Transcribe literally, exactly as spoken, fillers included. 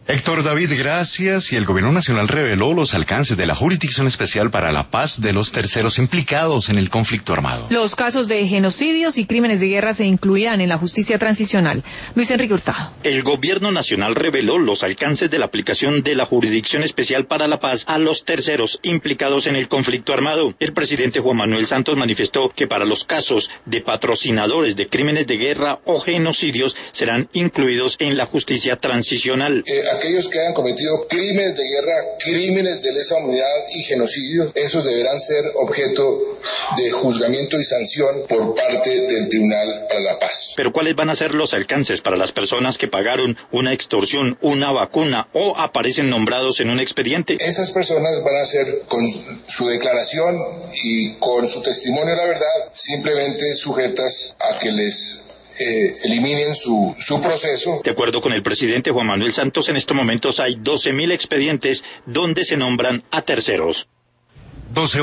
Héctor David, gracias. Y el Gobierno Nacional reveló los alcances de la Jurisdicción Especial para la Paz de los terceros implicados en el conflicto armado. Los casos de genocidios y crímenes de guerra se incluirán en la justicia transicional. Luis Enrique Hurtado. El Gobierno Nacional reveló los alcances de la aplicación de la Jurisdicción Especial para la Paz a los terceros implicados en el conflicto armado. El presidente Juan Manuel Santos manifestó que para los casos de patrocinadores de crímenes de guerra o genocidios serán incluidos en la justicia transicional. Eh, aquellos que hayan cometido crímenes de guerra, crímenes de lesa humanidad y genocidio, esos deberán ser objeto de juzgamiento y sanción por parte del Tribunal para la Paz. Pero ¿cuáles van a ser los alcances para las personas que pagaron una extorsión, una vacuna o aparecen nombrados en un expediente? Esas personas van a ser, con su declaración y con su testimonio de la verdad, simplemente sujetas a que les Eh, eliminen su, su proceso. De acuerdo con el presidente Juan Manuel Santos, en estos momentos hay doce mil expedientes donde se nombran a terceros. doce